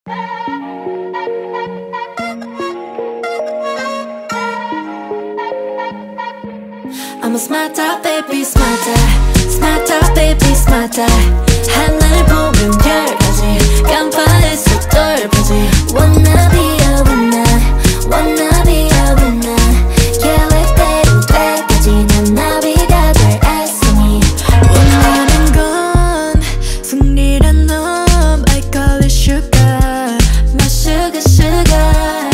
I'm a smarter baby smarter smarter baby smarter 하늘 보면 별까지 깜빡해서 덜까지 Wanna be a winner Wanna be a winner 계획대로 때까지 난 나비가 될 애송이 원하는 건 승리란 놈 I call it sugar My sugar sugar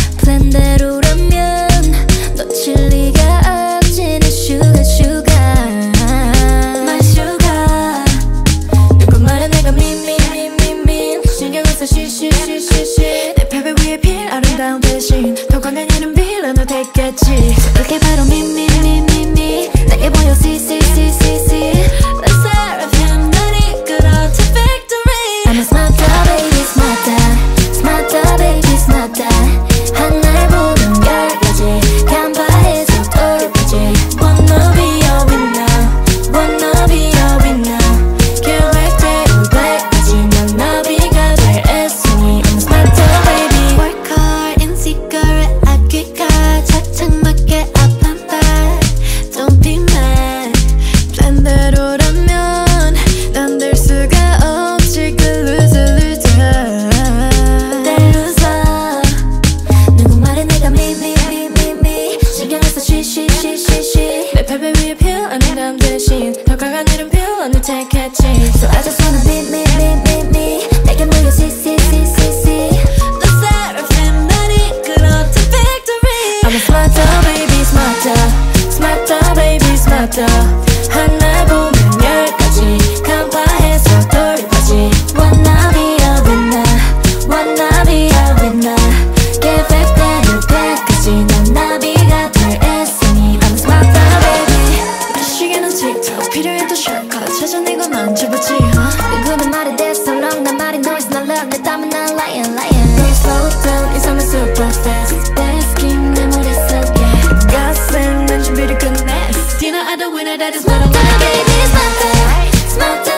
플랜대로라면 놓칠 리가 없지 내 sugar sugar My sugar 누구 말해 내가 미미미미미 신경을 써 쉬쉬쉬쉬쉬 내 패배 위에 필 아름다운 대신 더 강한 이름 빌런을 택했지 그게 바로 미미미미미 내게 보여 see see see see see Let's seraphim 날 이끌어 to victory I'm a smarter baby smarter smarter baby smarter 하늘 보면 열까지 간파해서 돌까지 Wanna be a winner Wanna be a winner 계획대로 돼까지 난 나비가 될 애송이 I'm a smarter baby Work hard in secret 아끼가 착착 맞게 up and back Don't be mad 플랜대로라면 난 될 수가 없지 그 loser loser 내 loser 누구 말해 내가 미미미미미 신경을 써 쉬쉬쉬쉬쉬 내 패배 위에 필요한 대신 더 강한 이름 필요한을 택했지 So I just wanna 미미미미미 내게 모여 see see see see see The seraphim 날 이끌어 to victory I'm a smarter baby smarter smarter baby smarter 하늘 보면 열까지 간파해서 돌까지 Wanna be a winner Wanna be a winner 계획대로 돼까지 난 나비가 될 애송이 I'm a smarter baby 시계는 틱톡 필요해도 shortcut 찾아내고 만져보지 누구는 말이 됐어 long 난 말이 noise 난 love 내 땀은 난 lion lion Don't slow down 인상은 super fast Best game 내 머릿속에 가슴 난 준비를 끝냈어 Do you know I don't winner that is what I wanna be Smarter smarter